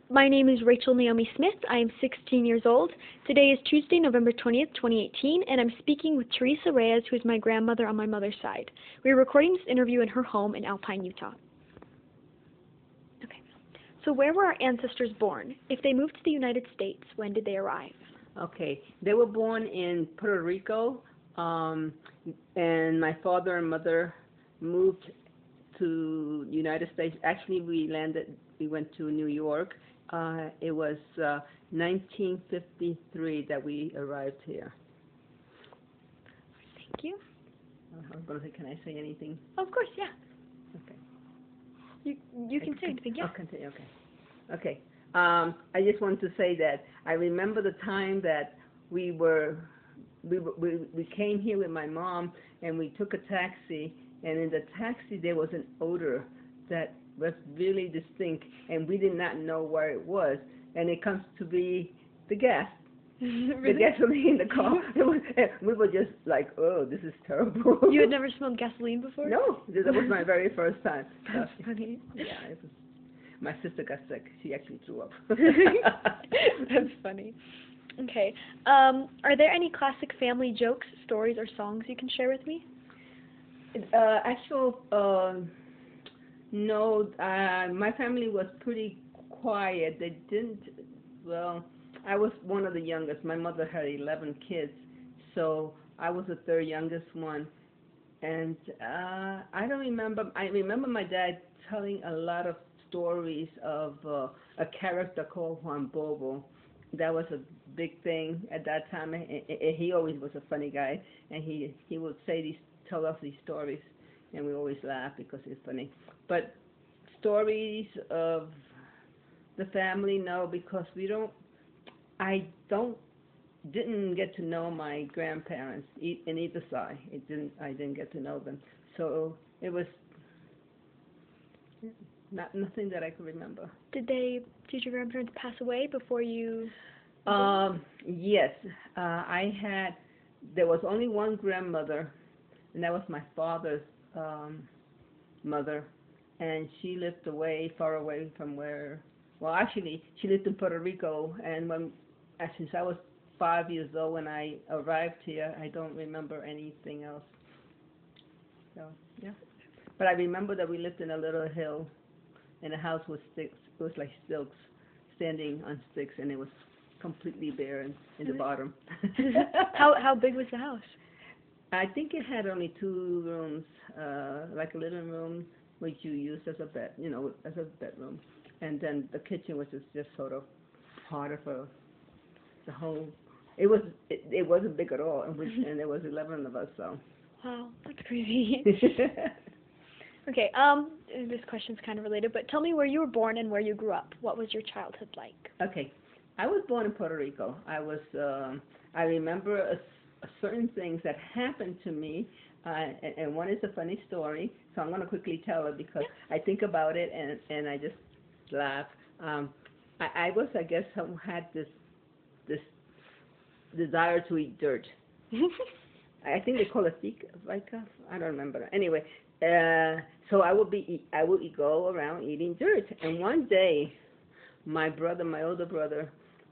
My name is Rachel Naomi Smith. I am 16 years old. Today is Tuesday, November 20th, 2018, and I'm speaking with Teresa Reyes, who is my grandmother on my mother's side. We are recording this interview in her home in Alpine, Utah. Okay. So where were our ancestors born? If they moved to the United States, when did they arrive? Okay, they were born in Puerto Rico, and my father and mother moved to the United States. Actually, we went to New York. It was 1953 that we arrived here. Thank you. I was going to say, can I say anything? Of course, yeah. Okay. You can say anything, yeah. Oh, continue, okay. Okay. I just want to say that I remember the time that we came here with my mom, and we took a taxi, and in the taxi there was an odor that was really distinct, and we did not know where it was, and it comes to be the gas. Really? The gasoline in the car. We were just like, oh, this is terrible. You had never smelled gasoline before? No, that was my very first time. That's funny. Yeah, it was. My sister got sick. She actually threw up. That's funny. Okay. Are there any classic family jokes, stories, or songs you can share with me? No. My family was pretty quiet. They didn't. Well, I was one of the youngest. My mother had 11 kids, so I was the third youngest one. And I don't remember. I remember my dad telling a lot of stories of a character called Juan Bobo. That was a big thing at that time. He always was a funny guy, and he would tell us these stories, and we always laugh because it's funny. But stories of the family, no, because I didn't get to know my grandparents in either side. I didn't get to know them, so it was nothing that I could remember. Did your grandparents pass away before you? Yes. There was only one grandmother, and that was my father's mother, and she lived far away from where, well, actually, she lived in Puerto Rico, and since I was 5 years old when I arrived here, I don't remember anything else. So, yeah. But I remember that we lived in a little hill, and the house was sticks. It was like stilts, standing on sticks, and it was completely bare in the bottom. How big was the house? I think it had only 2 rooms, like a living room, which you used as a bed, as a bedroom, and then the kitchen was just sort of part of the whole. It wasn't big at all, and there was 11 of us, so. Wow, that's crazy. Okay, this question's kind of related, but tell me where you were born and where you grew up. What was your childhood like? Okay, I was born in Puerto Rico. I remember certain things that happened to me, and one is a funny story, so I'm going to quickly tell it because I think about it and I just laugh. I guess, had this desire to eat dirt. I think they call it fika. I don't remember. Anyway, so I would go around eating dirt. And one day, my older brother,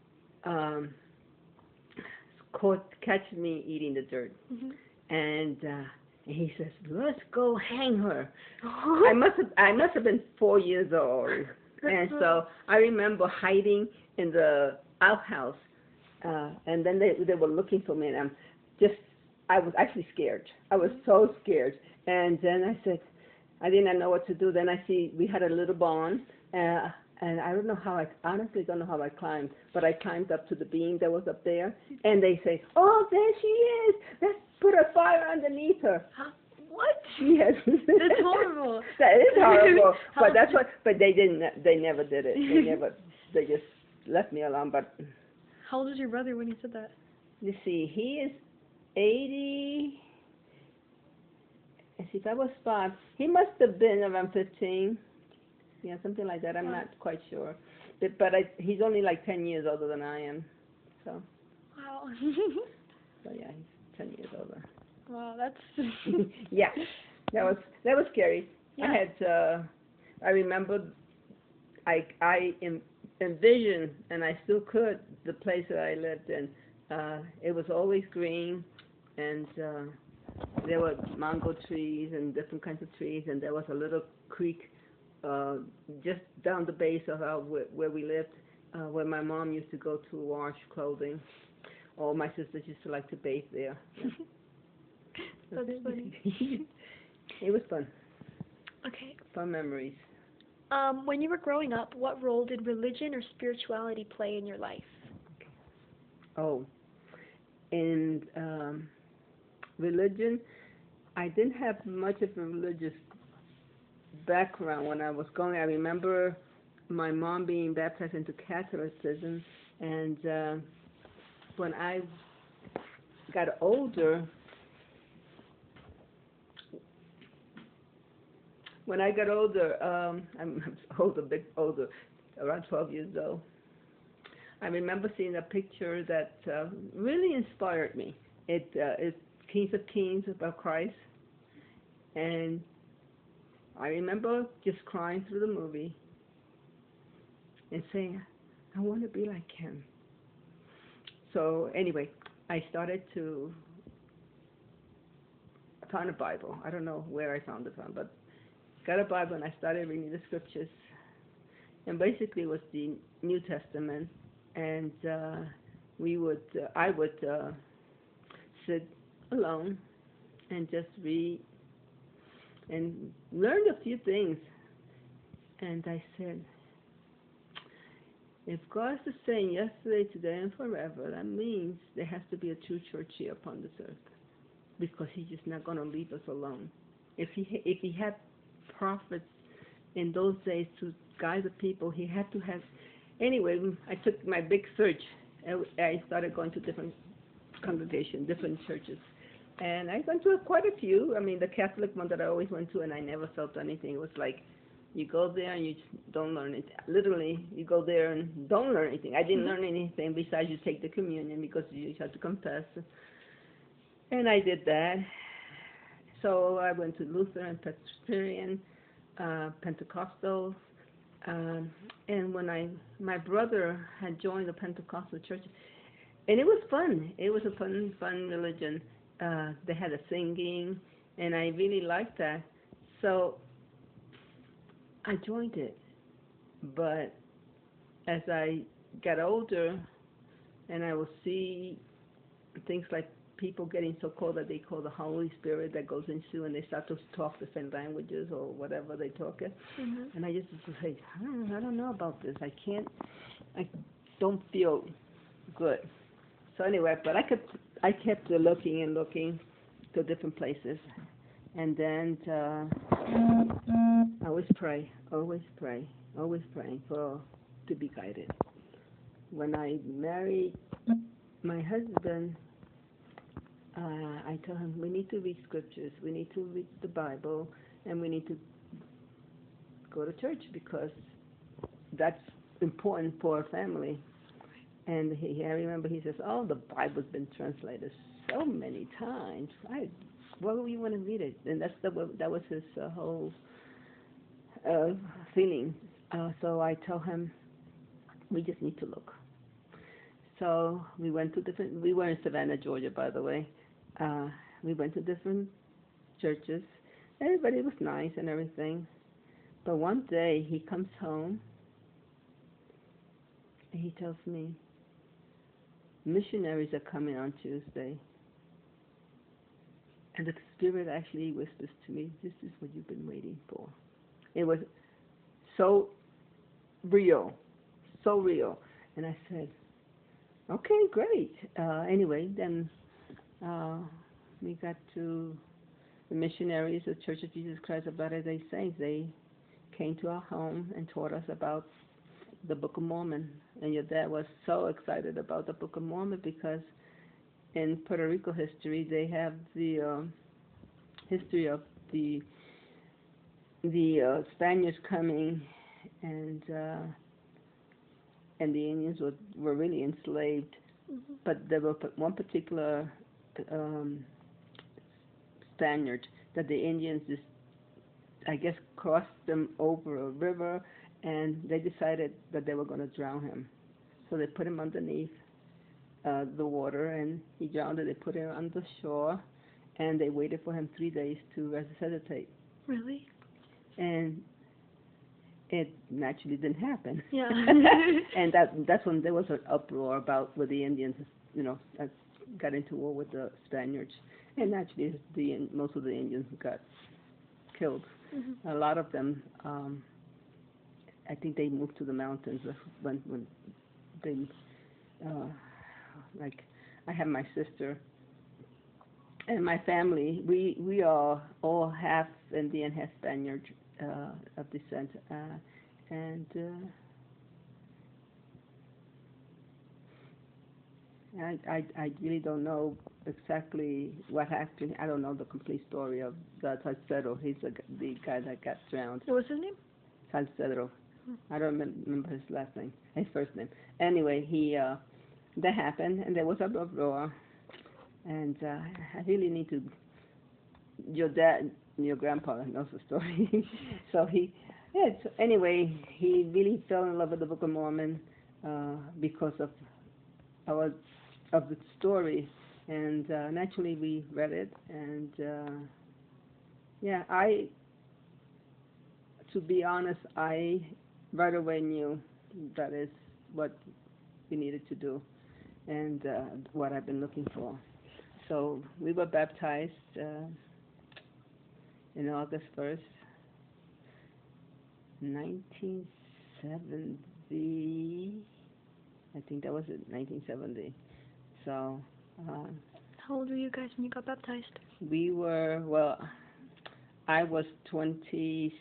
catch me eating the dirt, and he says, "Let's go hang her." I must have been 4 years old, and so I remember hiding in the outhouse, and then they were looking for me, and I was actually scared. I was so scared. And then I said, I didn't know what to do. Then I see we had a little barn, and I honestly don't know how I climbed, but I climbed up to the beam that was up there, and they say, "Oh, there she is. Let's put a fire underneath her." Huh? What? Yes. That's horrible. That is horrible. But they didn't. They never did it. They just left me alone. But how old was your brother when he said that? You see, he is 80. As if I was 5, he must have been around 15. Yeah, something like that. I'm not quite sure. But he's only like 10 years older than I am. So. Wow. So yeah, he's 10 years older. Wow, that's. Yeah, that was scary. Yeah. I remember, in envision, and I still could, the place that I lived in. It was always green, and there were mango trees and different kinds of trees, and there was a little creek just down the base of where we lived, where my mom used to go to wash clothing. All my sisters used to like to bathe there. That's funny. It was fun. Okay. Fun memories. When you were growing up, what role did religion or spirituality play in your life? Oh, in religion, I didn't have much of a religious background when I was going. I remember my mom being baptized into Catholicism, and when I got older, I'm old, a bit older, around 12 years old. I remember seeing a picture that really inspired me. It's Kings of Kings about Christ, and I remember just crying through the movie and saying, I want to be like him. So anyway, I found a Bible. I don't know where I found it from, but got a Bible and I started reading the scriptures. And basically it was the New Testament, and I would sit alone and just read and learned a few things. And I said, if God is the same yesterday, today, and forever, that means there has to be a true church here upon this earth, because He's just not going to leave us alone. If he had prophets in those days to guide the people, He had to have. Anyway, I took my big search. I started going to different congregations, different churches. And I went to quite a few. I mean, the Catholic one that I always went to, and I never felt anything. It was like, you go there and you just don't learn it. Literally, you go there and don't learn anything. I didn't learn anything besides you take the communion because you have to confess. And I did that. So I went to Lutheran, Presbyterian, Pentecostal. And when my brother had joined the Pentecostal church, and it was fun. It was a fun religion. They had a singing, and I really liked that. So I joined it. But as I got older, and I would see things like people getting so cold that they call the Holy Spirit that goes into, and they start to talk different languages or whatever they talk it. And I just would say, I don't know about this. I don't feel good. So anyway, but I kept looking and looking to different places, and then I always praying to be guided. When I married my husband, I told him we need to read scriptures, we need to read the Bible, and we need to go to church because that's important for our family. And I remember he says, "Oh, the Bible's been translated so many times. Why would you want to read it?" And that was his whole feeling. So I told him, we just need to look. So we went to we were in Savannah, Georgia, by the way. We went to different churches. Everybody was nice and everything. But one day he comes home and he tells me, missionaries are coming on Tuesday. And the Spirit actually whispers to me, this is what you've been waiting for. It was so real. And I said, okay, great. Anyway, then we got to the missionaries of Church of Jesus Christ of Latter-day Saints. They came to our home and taught us about the Book of Mormon. And your dad was so excited about the Book of Mormon because in Puerto Rico history, they have the history of the Spaniards coming, and the Indians were really enslaved. But there was one particular Spaniard that the Indians just, I guess, crossed them over a river, and they decided that they were going to drown him. So they put him underneath the water, and he drowned. They put him on the shore, and they waited for him 3 days to resuscitate. Really? And it naturally didn't happen. Yeah. And that's when there was an uproar about where the Indians, got into war with the Spaniards, and naturally most of the Indians got killed. Mm-hmm. A lot of them, I think they moved to the mountains when they, like, I have my sister and my family. We are all half Indian, half Spaniard of descent, and I really don't know exactly what happened. I don't know the complete story of the Salcedo. He's the guy that got drowned. What was his name? Salcedo. I don't remember his last name, his first name. Anyway, that happened, and there was a uproar. And I really need to. Your grandpa knows the story. So anyway, he really fell in love with the Book of Mormon because of the story, and naturally we read it, and to be honest, I right away knew that is what we needed to do, and what I've been looking for. So we were baptized in August 1st, 1970. I think that was it, 1970. So. How old were you guys when you got baptized? We were, I was 22.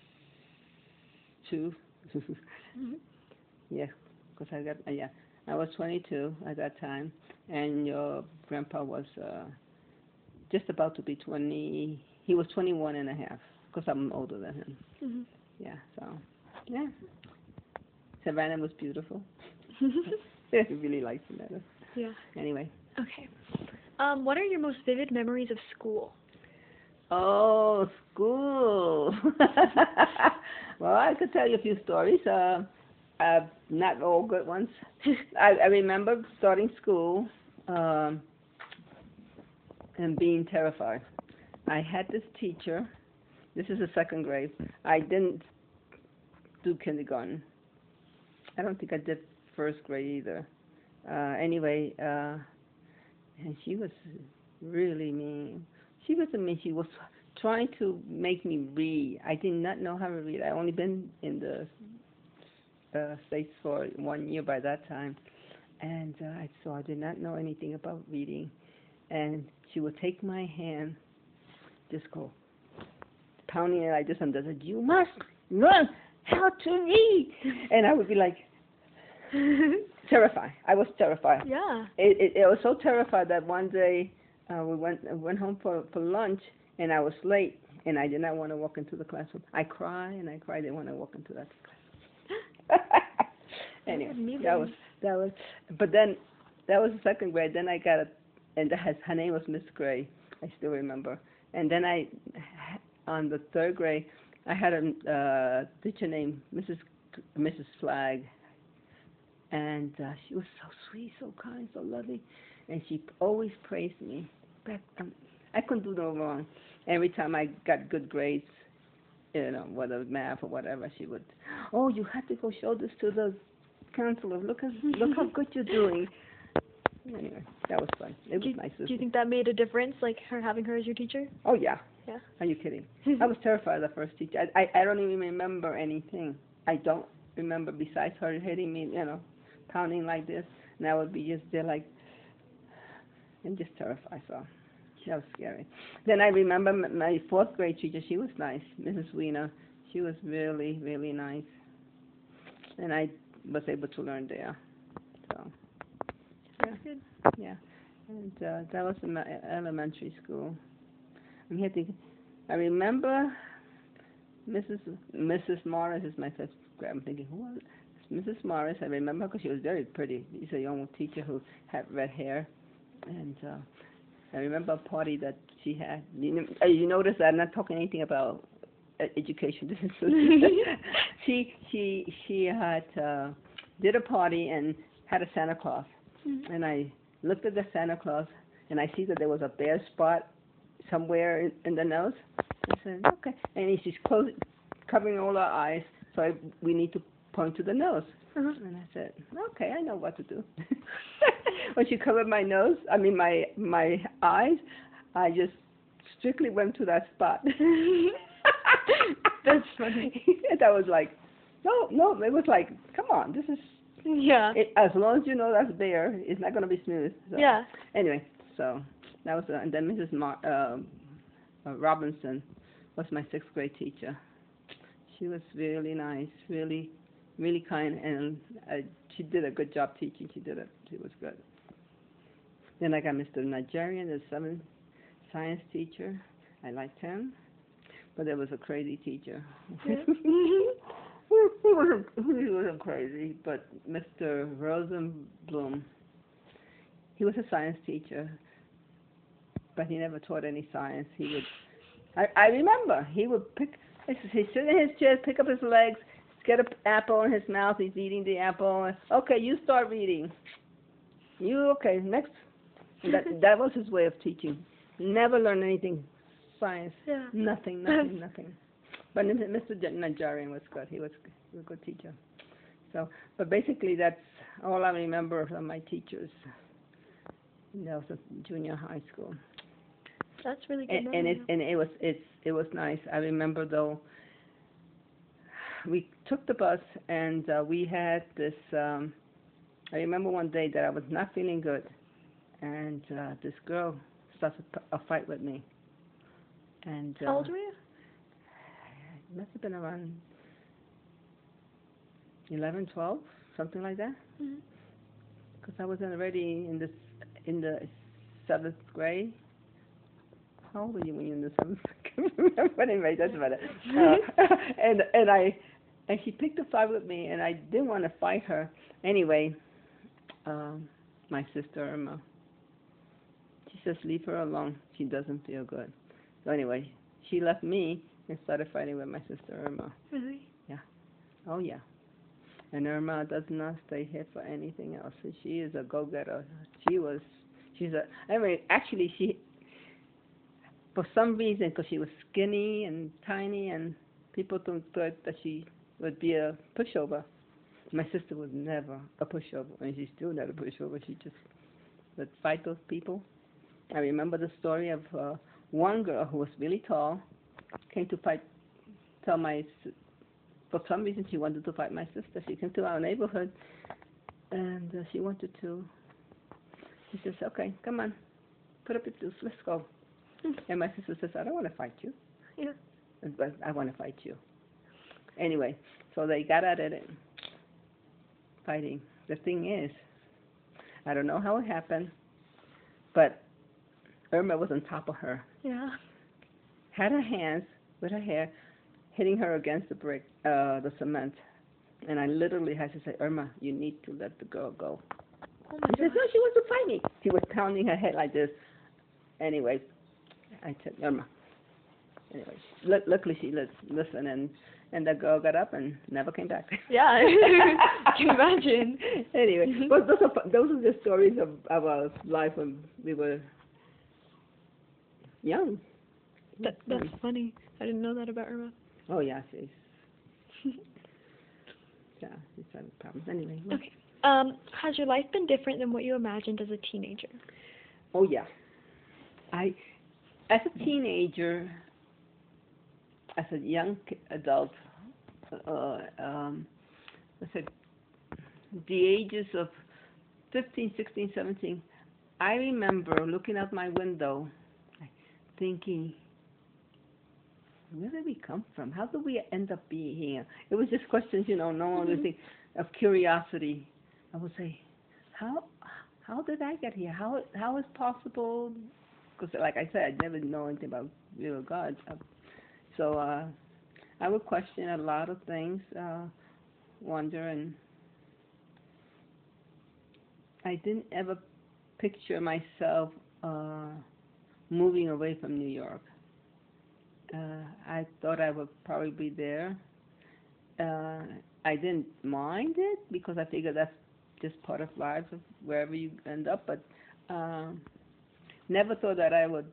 Mm-hmm. Yeah, because I was 22 at that time, and your grandpa was just about to be 20. He was 21 and a half, because I'm older than him. Mm-hmm. Yeah, so, yeah. Savannah was beautiful. I really liked Savannah. Yeah. Anyway. Okay. What are your most vivid memories of school? Oh, school. Well, I could tell you a few stories. Not all good ones. I remember starting school and being terrified. I had this teacher. This is the second grade. I didn't do kindergarten. I don't think I did first grade either. Anyway, and she was really mean. She wasn't mean. She was trying to make me read. I did not know how to read. I only been in the States for 1 year by that time, and so I did not know anything about reading. And she would take my hand, just go pounding it like this, and said, "You must learn how to read." And I would be like, terrified. I was terrified. Yeah. It was so terrified that one day we went home for lunch, and I was late, and I did not want to walk into the classroom. I cried and I cried. I didn't want to walk into that classroom. Anyway, that was. But then that was the second grade. Then I got her name was Miss Gray. I still remember. And then on the third grade, I had a teacher named Mrs. Flagg. And she was so sweet, so kind, so loving, and she always praised me. I couldn't do no wrong. Every time I got good grades, whether math or whatever, she would, "Oh, you have to go show this to the counselor. Look how good you're doing." Anyway, that was fun. It was nice. Do you think that made a difference, like having her as your teacher? Oh yeah. Yeah. Are you kidding? I was terrified of the first teacher. I don't even remember anything. I don't remember besides her hitting me, pounding like this, and I would be just there like, and just terrified. So that was scary. Then I remember my fourth grade teacher. She was nice, Mrs. Wiener. She was really, really nice, and I was able to learn there. So That's good. Yeah, and that was in my elementary school. I'm here thinking. I remember Mrs. Morris is my first grade. I'm thinking, who was it? Mrs. Morris, I remember because she was very pretty. She's a young teacher who had red hair. And I remember a party that she had. You notice that I'm not talking anything about education. She had did a party and had a Santa Claus, and I looked at the Santa Claus and I see that there was a bare spot somewhere in the nose. I said, okay, and she's covering all our eyes, so we need to point to the nose. And I said, okay, I know what to do. When she covered my nose, my eyes, I just strictly went to that spot. That's funny. And I was like, no, it was like, come on, this is, as long as you know that's there, it's not going to be smooth. So, yeah. Anyway, so that was, and then Mrs. Robinson was my 6th grade teacher. She was really nice, really kind, and she did a good job teaching. She was good. Then I got Mr. Nigerian, the 7th science teacher. I liked him, but there was a crazy teacher. Yeah. He wasn't crazy, but Mr. Rosenblum, he was a science teacher, but he never taught any science. He would, I remember, he would he'd sit in his chair, pick up his legs, get an apple in his mouth, he's eating the apple. Okay, you start reading. Okay, next. And that was his way of teaching. Never learned anything, science, nothing. But Mr. Nigerian was good. He was a good teacher. So, but basically that's all I remember from my teachers. That was a junior high school. That's really good. And it was nice. I remember though, we took the bus and we had this. I remember one day that I was not feeling good, and this girl started a fight with me. And how old were you? It must have been around 11, 12, something like that. Because I was already in the 7th grade. How old were you when you were in the 7th? I can't remember. But anyway, doesn't matter. And she picked a fight with me, and I didn't want to fight her. Anyway, my sister Irma, she says, leave her alone. She doesn't feel good. So anyway, she left me and started fighting with my sister Irma. Really? Yeah. Oh yeah. And Irma does not stay here for anything else. She is a go-getter. Actually she, for some reason, because she was skinny and tiny, and people thought that she would be a pushover. My sister was never a pushover, and she's still not a pushover. She just would fight those people. I remember the story of one girl who was really tall, came to for some reason she wanted to fight my sister. She came to our neighborhood, and she says, okay, come on, put up your shoes, let's go. And my sister says, I don't want to fight you. Yeah. But I want to fight you. Anyway, so they got at it, fighting. The thing is, I don't know how it happened, but Irma was on top of her. Yeah. Had her hands with her hair hitting her against the brick, the cement. And I literally had to say, Irma, you need to let the girl go. Oh my She said, no, she wants to fight me. She was pounding her head like this. Anyway, I said, Irma. Anyway, luckily she listened, and the girl got up and never came back. Yeah, I can imagine. Anyway, but those are the stories of our life when we were young. That's funny. I didn't know that about Irma. Oh yeah, she's having problems. Anyway. Okay. Has your life been different than what you imagined as a teenager? Oh yeah. As a teenager, as a young adult, I said the ages of 15, 16, 17, I remember looking out my window thinking, where did we come from? How did we end up being here? It was just questions, no one would think, of curiosity. I would say, how did I get here? How is possible? Because like I said, I never know anything about real God. So I would question a lot of things, wonder, and I didn't ever picture myself moving away from New York. I thought I would probably be there. I didn't mind it because I figured that's just part of life, of wherever you end up. But never thought that I would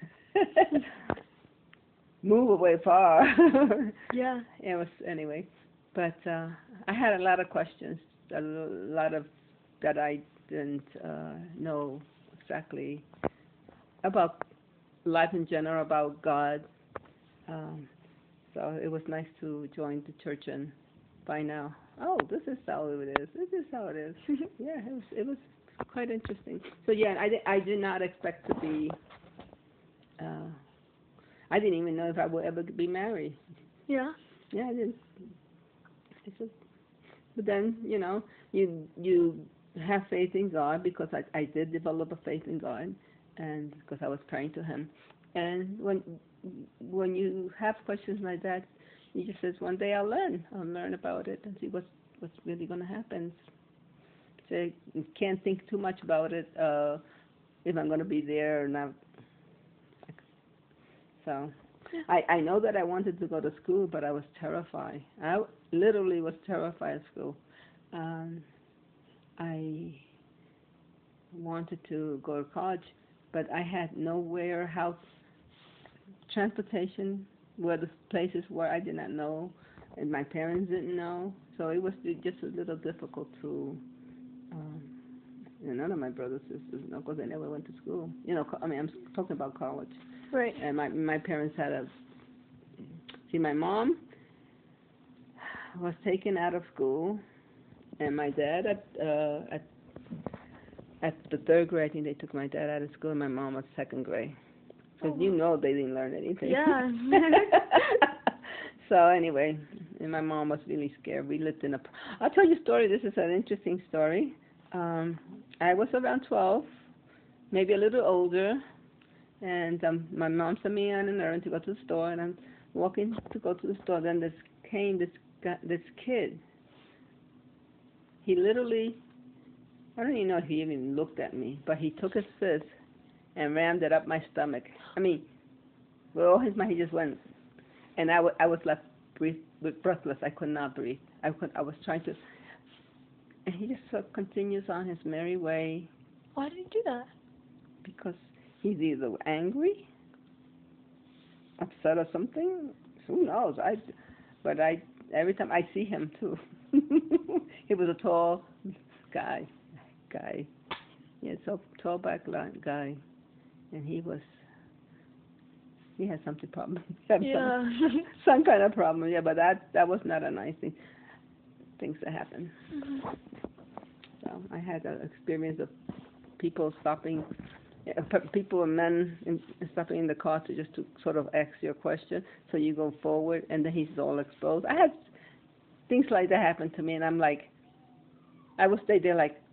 move away far. Yeah. It was anyway. But I had a lot of questions, a lot of that I didn't know exactly about life in general, about God. Um, so it was nice to join the church and find out, oh, this is how it is. This is how it is. Yeah, it was quite interesting. So yeah, I did not expect to be. Uh, I didn't even know if I would ever be married. Yeah. Yeah, I didn't. It's just, but then you have faith in God because I did develop a faith in God, and because I was praying to Him, and when you have questions like that, you just says one day I'll learn about it and see what's really going to happen. So you can't think too much about it if I'm going to be there or not. So I know that I wanted to go to school, but I was terrified. I literally was terrified of school. I wanted to go to college, but I had nowhere, how transportation, where the places where I did not know, and my parents didn't know. So it was just a little difficult to. None of my brothers and sisters know because they never went to school. I mean, I'm talking about college. Right. And my parents had my mom was taken out of school, and my dad at the third grade, I think they took my dad out of school, and my mom was second grade. Because they didn't learn anything. Yeah. So anyway, and my mom was really scared. We lived in I'll tell you a story. This is an interesting story. I was around 12, maybe a little older, and my mom sent me on an errand to go to the store, and I'm walking to go to the store. Then this kid. He literally, I don't even know if he even looked at me, but he took his fist and rammed it up my stomach. I mean, with all his might, he just went, and I was left breathless. I could not breathe. I was trying to, and he just sort of continues on his merry way. Why did he do that? Because he's either angry, upset or something. Who knows? But every time I see him too. He was a tall guy. Yeah, so tall black guy, and he had something problem. Yeah. Some kind of problem. Yeah, but that was not a nice thing. Things that happen. Mm-hmm. So I had an experience of people stopping. People and men stopping in the car to sort of ask you a question, so you go forward, and then he's all exposed. I had things like that happen to me, and I'm like, I would stay there like,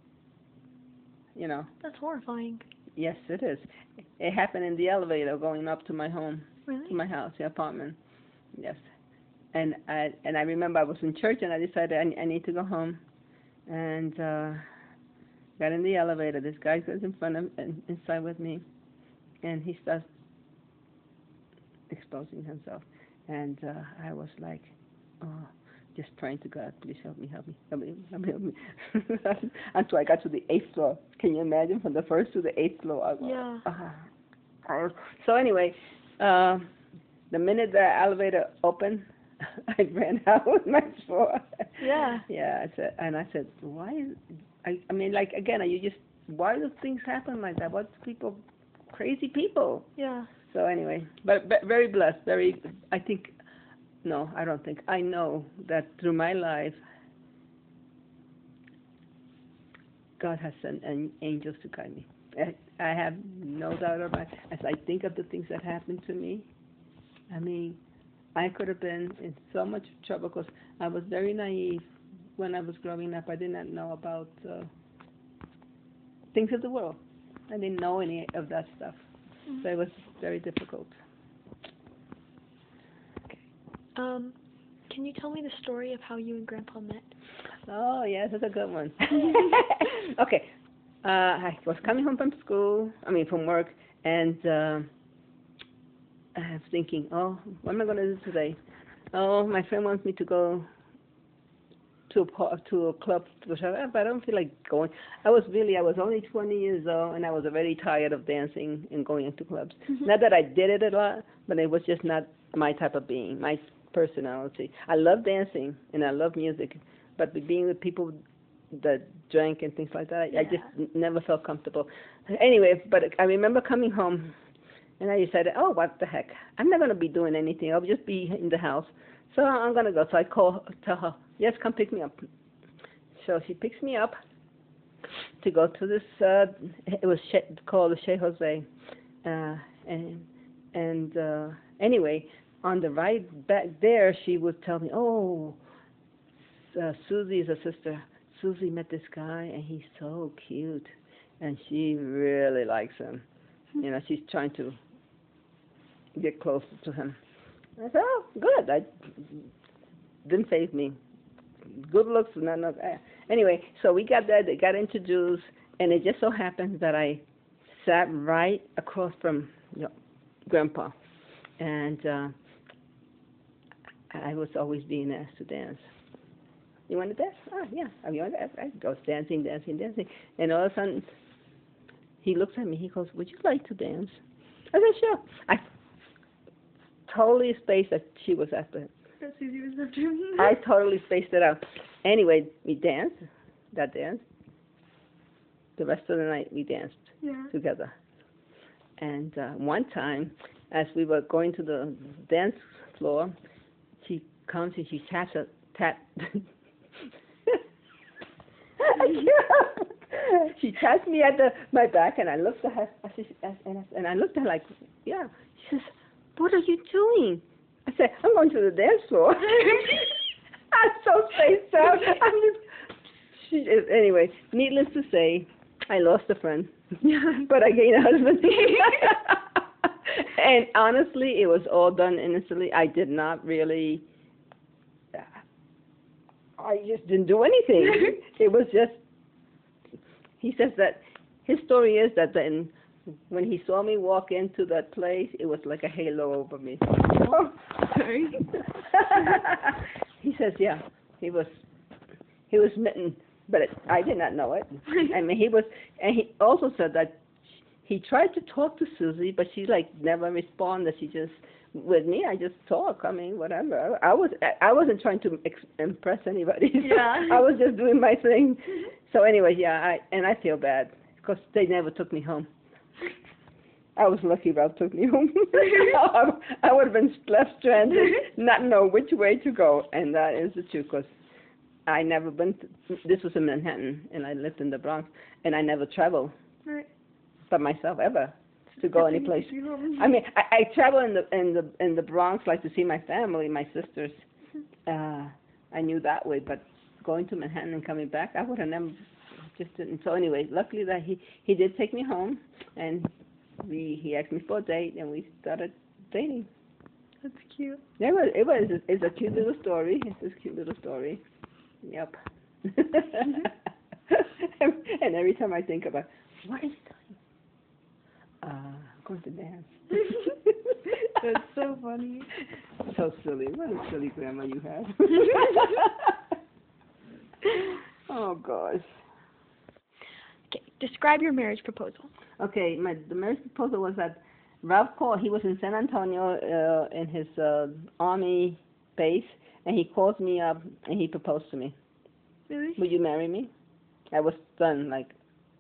That's horrifying. Yes, it is. It happened in the elevator going up to my home, Really? to my house, the apartment. Yes, and I remember I was in church, and I decided I need to go home, and got in the elevator. This guy goes in front of inside with me, and he starts exposing himself, and I was like, oh, just praying to God, please help me. Until I got to the 8th floor. Can you imagine, from the first to the 8th floor? Yeah. So anyway, the minute the elevator opened, I ran out with my floor. Yeah. Yeah, I said, why? I mean, like, again, why do things happen like that? What's people, crazy people? Yeah. So anyway, but very blessed. I know that through my life, God has sent angels to guide me. I have no doubt about it. As I think of the things that happened to me, I mean, I could have been in so much trouble because I was very naive when I was growing up. I did not know about things of the world. I didn't know any of that stuff. So it was very difficult. Can you tell me the story of how you and Grandpa met? Oh, yes, that's a good one. Okay. I was coming home from work, and I was thinking, oh, what am I going to do today? Oh, my friend wants me to go to a club, but I don't feel like going. I was only 20 years old, and I was already tired of dancing and going into clubs. Not that I did it a lot, but it was just not my type of being, my personality. I love dancing and I love music, but being with people that drank and things like that, I just never felt comfortable. Anyway, but I remember coming home, and I decided, oh, what the heck? I'm not going to be doing anything. I'll just be in the house. So I'm going to go. So I tell her, yes, come pick me up. So she picks me up to go to this, it was called the Chez Jose. Anyway, on the ride back there, she would tell me, oh, Susie is a sister. Susie met this guy, and he's so cute, and she really likes him. You know, she's trying to get closer to him. I said, oh, good. I didn't faze me. Good looks, no. Anyway, so we got there. They got introduced, and it just so happened that I sat right across from Grandpa, and I was always being asked to dance. You want to dance? Oh, yeah. You want to dance? I was dancing, and all of a sudden, he looks at me. He goes, would you like to dance? I said, sure. I totally spaced that she was after him. That's easy was after him. I totally spaced it out. Anyway, we danced, that dance. The rest of the night, we danced together. And one time, as we were going to the dance floor, she comes and she taps. She tapped me at my back, and I looked at her, and I looked at her like, yeah. She says, what are you doing? I said, I'm going to the dance floor. I'm so spaced out. Anyway, needless to say, I lost a friend, but I gained a husband. And honestly, it was all done innocently. I did not really, I just didn't do anything. It was just, he says that, his story is that then when he saw me walk into that place, it was like a halo over me. Oh, sorry. He says, yeah, he was smitten, but I did not know it. I mean, and he also said that he tried to talk to Susie, but she like never responded. She just, with me, I just talk. I mean, whatever. I wasn't trying to impress anybody. Yeah. I was just doing my thing. So anyway, yeah, I feel bad because they never took me home. I was lucky Ralph took me home. I would have been left stranded, not know which way to go, and that is the truth. Because I never been. This was in Manhattan, and I lived in the Bronx, and I never traveled by myself ever to go any place. I mean, I travel in the Bronx, like to see my family, my sisters. I knew that way, but going to Manhattan and coming back, I would have never. Just didn't. So anyway, luckily that he did take me home, and he asked me for a date, and we started dating. That's cute. It's a cute little story. It's a cute little story. Yep. And every time I think about, what are you doing? I'm going to dance. That's so funny. So silly. What a silly grandma you have. Oh gosh. Okay, describe your marriage proposal. Okay, the marriage proposal was that Ralph called. He was in San Antonio in his army base, and he calls me up and he proposed to me. Really? Will you marry me? I was stunned, like,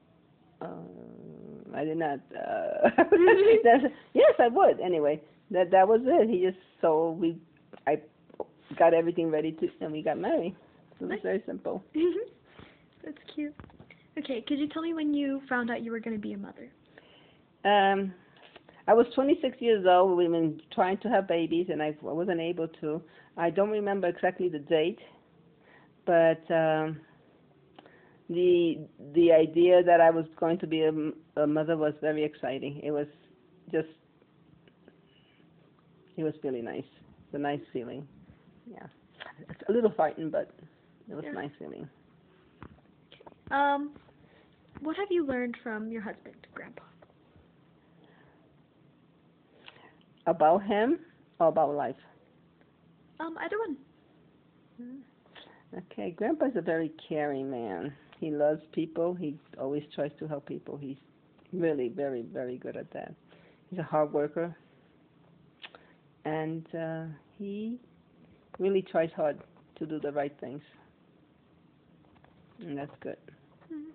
I did not. Yes, I would. Anyway, that was it. I got everything ready and we got married. So it was very simple. That's cute. Okay, could you tell me when you found out you were going to be a mother? I was 26 years old. We've been trying to have babies, and I wasn't able to. I don't remember exactly the date, but the idea that I was going to be a mother was very exciting. It was really nice. It's a nice feeling. Yeah, it's a little frightened, but it was a nice feeling. What have you learned from your husband, Grandpa? About him or about life? Either one. Okay, Grandpa's a very caring man. He loves people. He always tries to help people. He's really very, very good at that. He's a hard worker, and he really tries hard to do the right things, and that's good. Mm-hmm.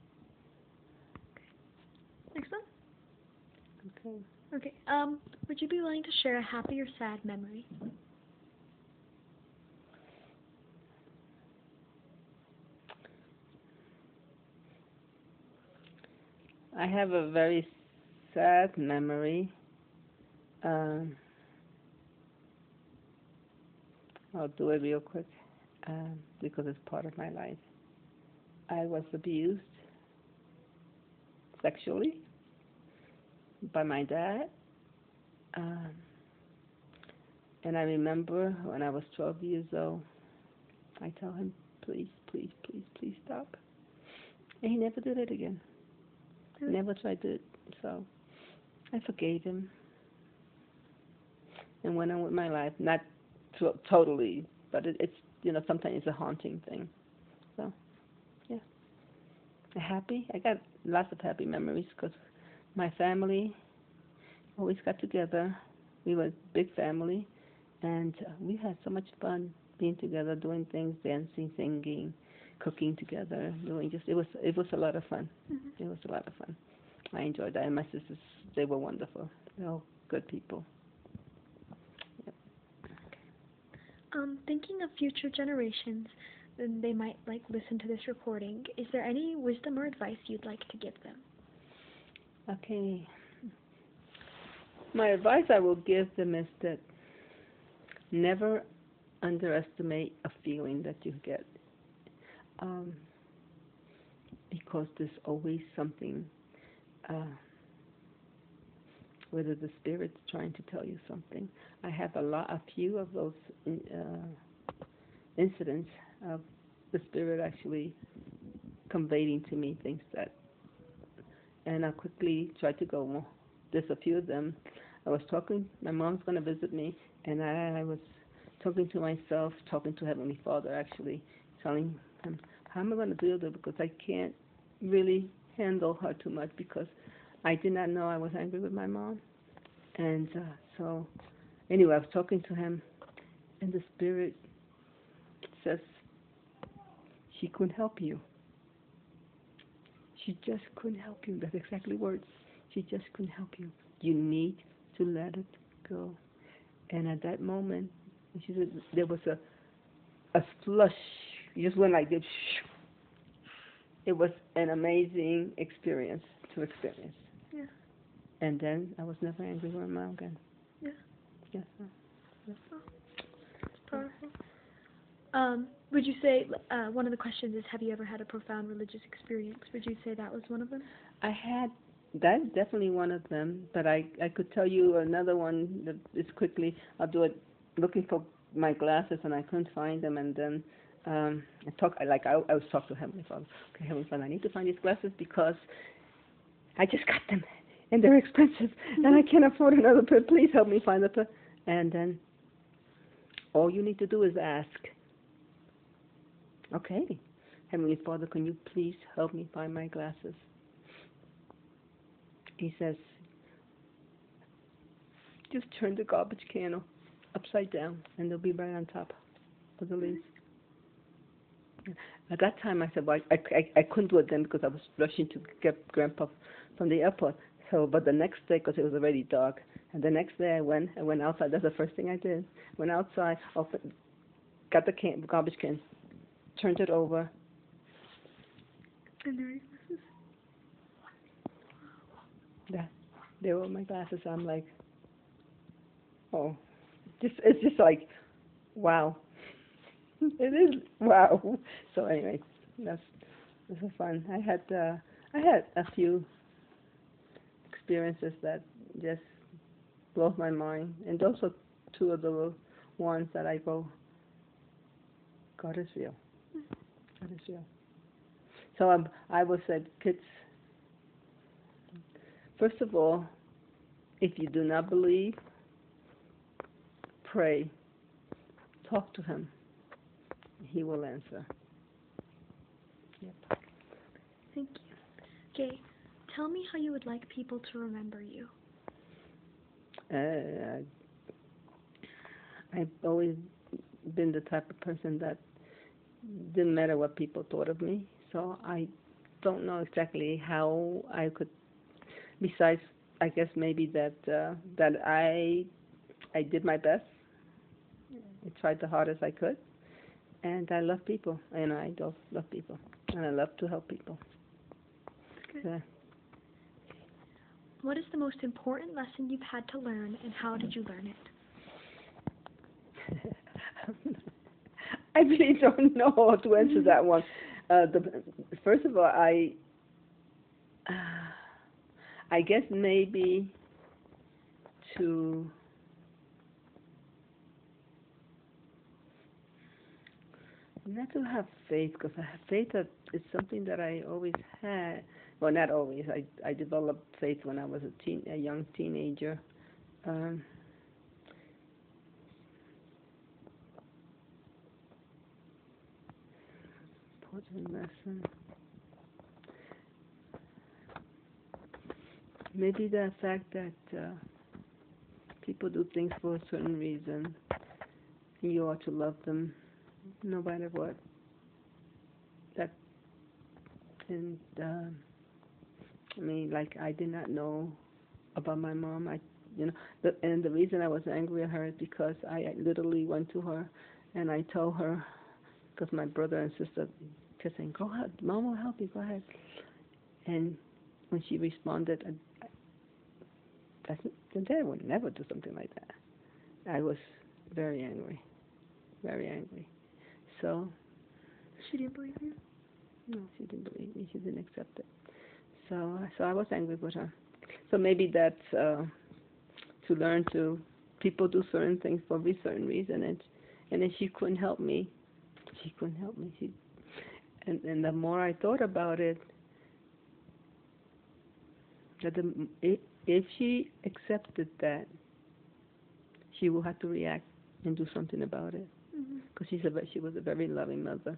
Next one. Okay. Okay. Would you be willing to share a happy or sad memory? I have a very sad memory. Um, I'll do it real quick because it's part of my life. I was abused sexually by my dad. Um, and I remember when I was 12 years old, I tell him, please, please, please, please stop. And he never did it again. Really? Never tried to. So I forgave him and went on with my life. Not totally, but it's, sometimes it's a haunting thing. So, yeah. Happy. I got lots of happy memories because my family always got together. We were a big family, and we had so much fun being together, doing things, dancing, singing, cooking together, it was a lot of fun. Mm-hmm. It was a lot of fun. I enjoyed that, and my sisters, they were wonderful. They're all good people. Yep. Thinking of future generations, then they might listen to this recording. Is there any wisdom or advice you'd like to give them? Okay. My advice I will give them is that never underestimate a feeling that you get, because there's always something, whether the spirit's trying to tell you something. I have a few of those incidents of the spirit actually conveying to me things that, and I quickly tried to go, well, there's a few of them. I was talking, my mom's going to visit me, and I was talking to myself, talking to Heavenly Father actually, telling him, how am I going to deal with it, because I can't really handle her too much, because I did not know I was angry with my mom. And so, anyway, I was talking to him, and the spirit says, she couldn't help you. She just couldn't help you. That's exactly words. She just couldn't help you. You need to let it go. And at that moment, she said there was a flush. You just went like this. It was an amazing experience to experience. Yeah. And then I was never angry with my mom again. Yeah. Yes. Yes. Oh, it's powerful. Would you say, one of the questions is, have you ever had a profound religious experience? Would you say that was one of them? I had, that's definitely one of them, but I could tell you another one that is quickly. I'll do it looking for my glasses, and I couldn't find them, and then I was talking to Heavenly Father. Okay, Heavenly Father, I need to find these glasses because I just got them, and they're expensive, and I can't afford another pair. Please help me find the pair. And then all you need to do is ask. Okay, Heavenly Father, can you please help me find my glasses? He says, just turn the garbage can upside down, and they'll be right on top of the leaves. At that time, I said, well, I couldn't do it then because I was rushing to get Grandpa from the airport. So, but the next day, because it was already dark, and the next day I went outside. That's the first thing I did. Went outside, got the garbage can, turned it over. And there are your glasses. Yeah, they were my glasses. I'm like, oh, it's just like, wow. It is wow. So anyway, that's fun. I had a few experiences that just blow my mind, and those are two of the ones that I go, God is real. God is real. So I would say, kids, first of all, if you do not believe, pray. Talk to him. He will answer. Yep. Thank you. Okay, tell me how you would like people to remember you. I've always been the type of person that didn't matter what people thought of me, so I don't know exactly how I could, besides I guess maybe that I did my best. I tried the hardest I could, and I love people, and I do love people, and I love to help people. Good. Yeah. What is the most important lesson you've had to learn, and how did you learn it? I really don't know how to answer that one. First of all, I guess maybe to not to have faith, because I have faith that it's something that I always had. Well, not always. I developed faith when I was a young teenager. Important lesson. Maybe the fact that people do things for a certain reason, and you ought to love them, no matter what. That, and I mean, like, I did not know about my mom. And the reason I was angry at her is because I literally went to her, and I told her, because my brother and sister kept saying, "Go ahead, Mom will help you. Go ahead." And when she responded, Dad would never do something like that. I was very angry, very angry. So She didn't believe you? no, she didn't believe me. She didn't accept it. So I was angry with her. So maybe that's to learn to people do certain things for a certain reason, and then she couldn't help me. She couldn't help me. And the more I thought about it, that if she accepted that, she will have to react and do something about it, because she was a very loving mother.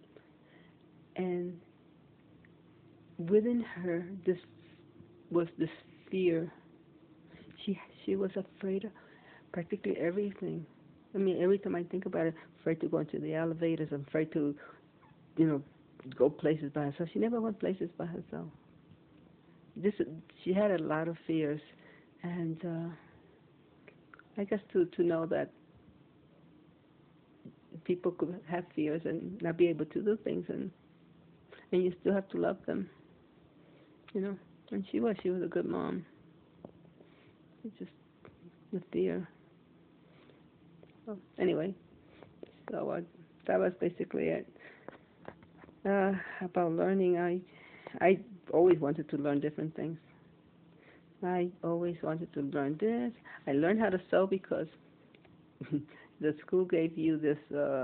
And within her, this fear. She was afraid of practically everything. I mean, every time I think about it, afraid to go into the elevators, I'm afraid to, go places by herself. She never went places by herself. She had a lot of fears, and I guess to know that people could have fears and not be able to do things, and you still have to love them, And she was a good mom. It's just the fear. So anyway, so that was basically it. About learning, I always wanted to learn different things. I always wanted to learn this. I learned how to sew because the school gave you this,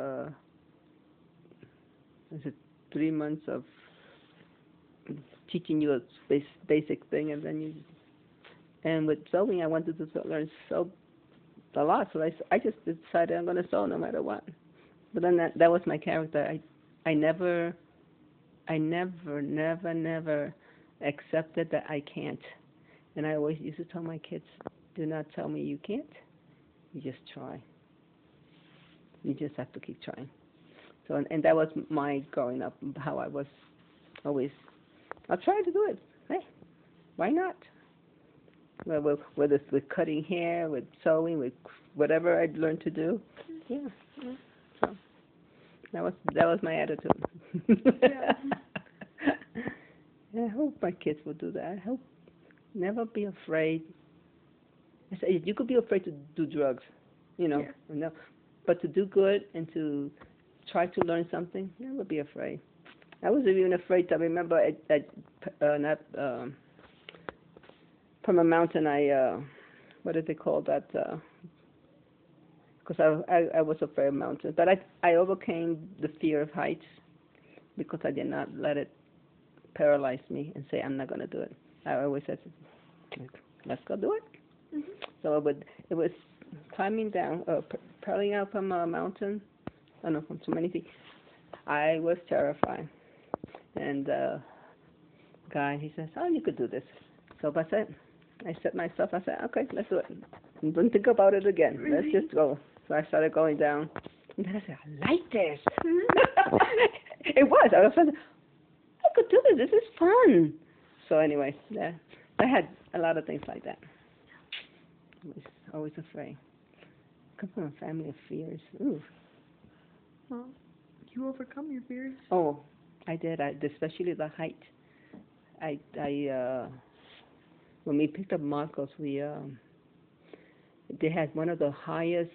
3 months of teaching you a basic thing, and with sewing, I wanted to learn sew a lot, so I just decided I'm going to sew no matter what. But then that was my character. I never accepted that I can't. And I always used to tell my kids, do not tell me you can't. You just try. You just have to keep trying. So, and that was my growing up, how I was always, I'll try to do it. Hey, why not? Well, whether it's with cutting hair, with sewing, with whatever I'd learned to do. Yeah. So that was my attitude. Yeah. I hope my kids will do that. I hope never be afraid. I say you could be afraid to do drugs, Yeah. but to do good and to try to learn something, never be afraid. I was even afraid. I remember from a mountain. What did they call that? Because I was afraid of mountains, but I overcame the fear of heights because I did not let it paralyze me and say I'm not going to do it. I always said, let's go do it. Mm-hmm. So it was climbing down, pedaling out from a mountain. I don't know, from so many feet. I was terrified. And guy, he says, "Oh, you could do this." So I set myself. I said, "Okay, let's do it. And don't think about it again. Let's just go." So I started going down. And then I said, "I like this." It was. I could do this. This is fun. So anyway, yeah, I had a lot of things like that. I was always afraid. Come from a family of fears. Ooh. Well, you overcome your fears. Oh, I did. Especially the height. When we picked up Marcos, they had one of the highest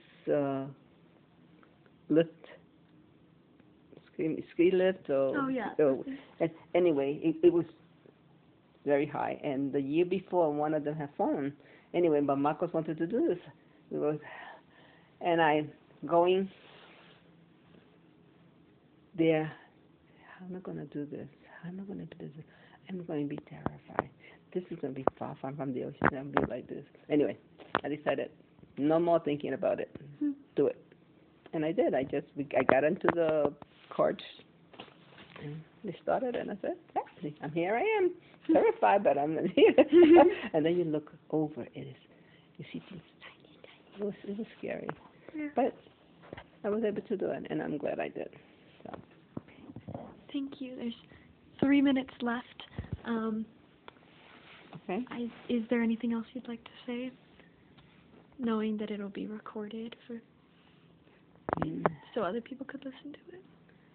ski lift. Oh yeah. Anyway, it was very high. And the year before, one of them had fallen. Anyway, but Marcos wanted to do this. And I going there. How am I going to do this? How am I going to do this? I'm going to be terrified. This is going to be far from the ocean. I'm going to be like this. Anyway, I decided no more thinking about it. Do it. And I did. I got into the carts. And they started, and I said, "Hey, I'm here. I am terrified, but I'm here." And then you look over. You see things tiny. It was scary. Yeah. But I was able to do it, and I'm glad I did. So. Thank you. There's 3 minutes left. Okay. Is there anything else you'd like to say? Knowing that it'll be recorded so other people could listen to it.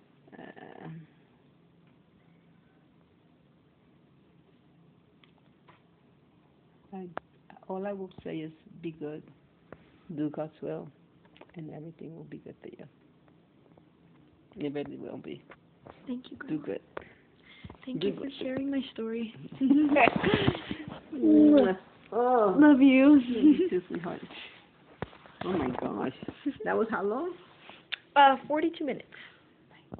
All I will say is be good, do God's will, and everything will be good for you. It really will be. Thank you, Grandma. Do good. Thank you for sharing my story. Oh, love you. You too, sweetheart. Oh my gosh. That was how long? 42 minutes.